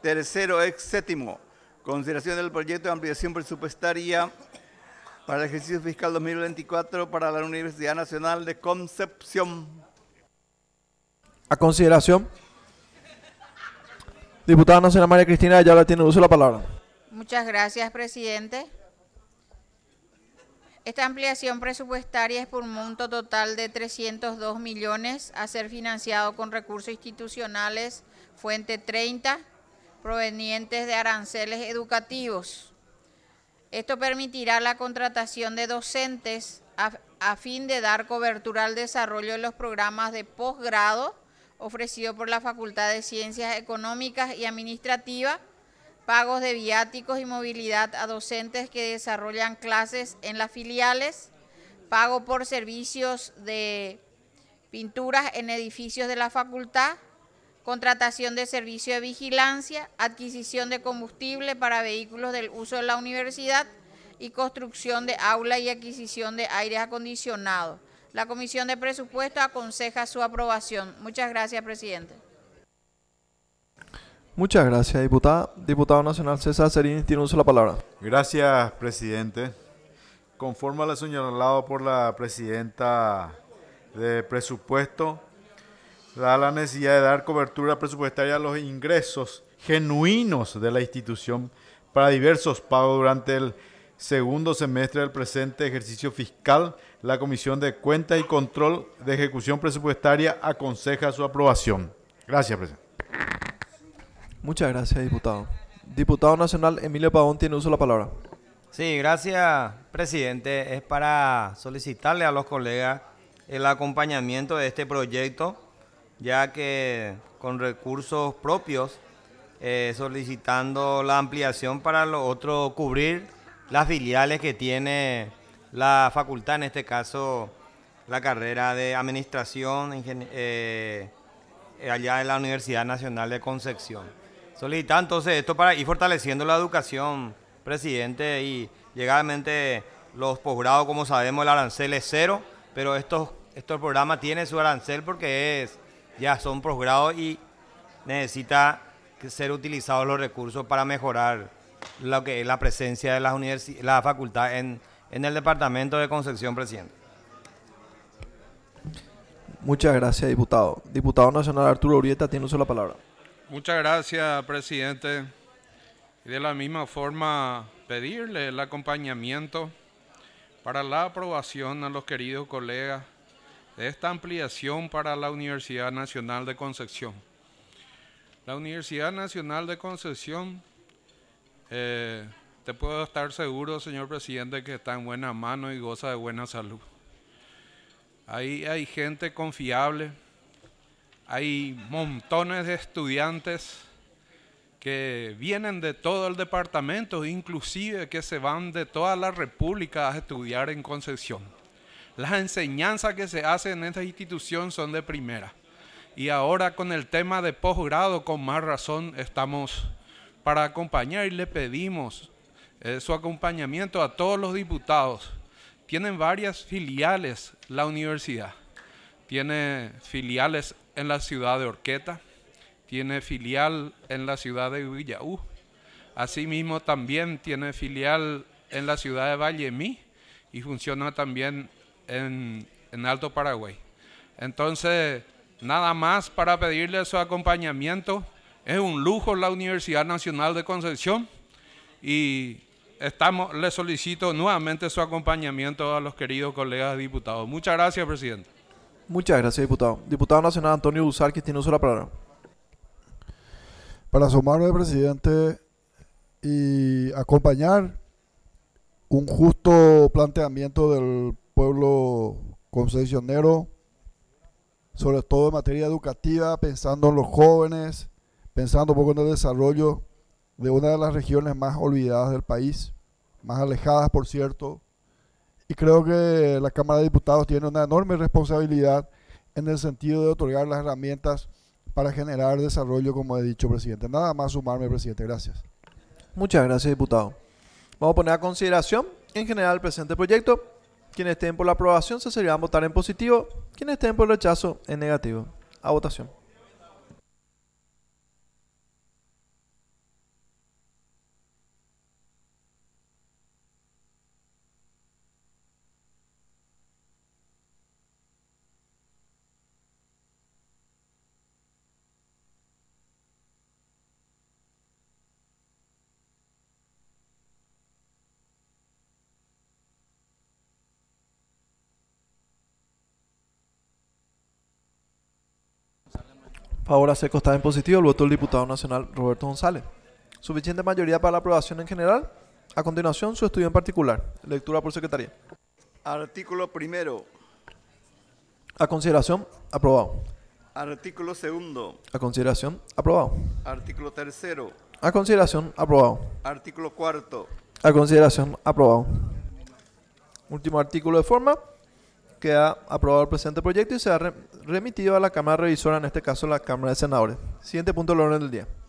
Tercero, ex séptimo. Consideración del proyecto de ampliación presupuestaria para el ejercicio fiscal 2024 para la Universidad Nacional de Concepción. A consideración. Diputada nacional María Cristina Ayala tiene uso de la palabra. Muchas gracias, presidente. Esta ampliación presupuestaria es por un monto total de 302 millones a ser financiado con recursos institucionales fuente 30 provenientes de aranceles educativos. Esto permitirá la contratación de docentes a fin de dar cobertura al desarrollo de los programas de posgrado ofrecidos por la Facultad de Ciencias Económicas y Administrativas, pagos de viáticos y movilidad a docentes que desarrollan clases en las filiales, pago por servicios de pinturas en edificios de la facultad, contratación de servicio de vigilancia, adquisición de combustible para vehículos del uso de la universidad y construcción de aula y adquisición de aire acondicionado. La Comisión de Presupuestos aconseja su aprobación. Muchas gracias, presidente. Muchas gracias, diputada. Diputado nacional César Serín tiene uso de la palabra. Gracias, presidente. Conforme a lo señalado por la presidenta de presupuesto, da la necesidad de dar cobertura presupuestaria a los ingresos genuinos de la institución para diversos pagos durante el segundo semestre del presente ejercicio fiscal. La Comisión de Cuentas y Control de Ejecución Presupuestaria aconseja su aprobación. Gracias, presidente. Muchas gracias, diputado. Diputado nacional Emilio Pavón tiene uso de la palabra. Sí, gracias, presidente. Es para solicitarle a los colegas el acompañamiento de este proyecto, ya que con recursos propios, solicitando la ampliación para lo otro, cubrir las filiales que tiene la facultad, en este caso la carrera de Administración allá en la Universidad Nacional de Concepción. Solicitar entonces esto para ir fortaleciendo la educación, presidente, y llegadamente los posgrados, como sabemos, el arancel es cero, pero estos programas tienen su arancel porque ya son posgrados y necesita ser utilizados los recursos para mejorar lo que es la presencia de la facultad en el departamento de Concepción, presidente. Muchas gracias, diputado. Diputado nacional Arturo Urieta tiene uso de la palabra. Muchas gracias, presidente. Y de la misma forma, pedirle el acompañamiento para la aprobación a los queridos colegas de esta ampliación para la Universidad Nacional de Concepción. La Universidad Nacional de Concepción, te puedo estar seguro, señor presidente, que está en buena mano y goza de buena salud. Ahí hay gente confiable. Hay montones de estudiantes que vienen de todo el departamento, inclusive que se van de toda la República a estudiar en Concepción. Las enseñanzas que se hacen en esta institución son de primera. Y ahora con el tema de posgrado, con más razón, estamos para acompañar y le pedimos su acompañamiento a todos los diputados. Tienen varias filiales la universidad. Tiene filiales en la ciudad de Horqueta, tiene filial en la ciudad de Villaú, asimismo también tiene filial en la ciudad de Vallemí y funciona también en Alto Paraguay. Entonces, nada más para pedirle su acompañamiento. Es un lujo la Universidad Nacional de Concepción y le solicito nuevamente su acompañamiento a los queridos colegas diputados. Muchas gracias, presidente. Muchas gracias, diputado. Diputado nacional Antonio Busarquis tiene uso de la palabra. Para sumarme, presidente, y acompañar un justo planteamiento del pueblo concesionero, sobre todo en materia educativa, pensando en los jóvenes, pensando un poco en el desarrollo de una de las regiones más olvidadas del país, más alejadas, por cierto. Y creo que la Cámara de Diputados tiene una enorme responsabilidad en el sentido de otorgar las herramientas para generar desarrollo, como he dicho, presidente. Nada más sumarme, presidente. Gracias. Muchas gracias, diputado. Vamos a poner a consideración en general el presente proyecto. Quienes estén por la aprobación se servirán votar en positivo. Quienes estén por el rechazo en negativo. A votación. Favor hacer constar en positivo el voto del diputado nacional Roberto González. Suficiente mayoría para la aprobación en general. A continuación, su estudio en particular. Lectura por secretaría. Artículo primero. A consideración, aprobado. Artículo segundo. A consideración, aprobado. Artículo tercero. A consideración, aprobado. Artículo cuarto. A consideración, aprobado. Último artículo de forma. Queda aprobado el presente proyecto y será remitido a la Cámara Revisora, en este caso la Cámara de Senadores. Siguiente punto del orden del día.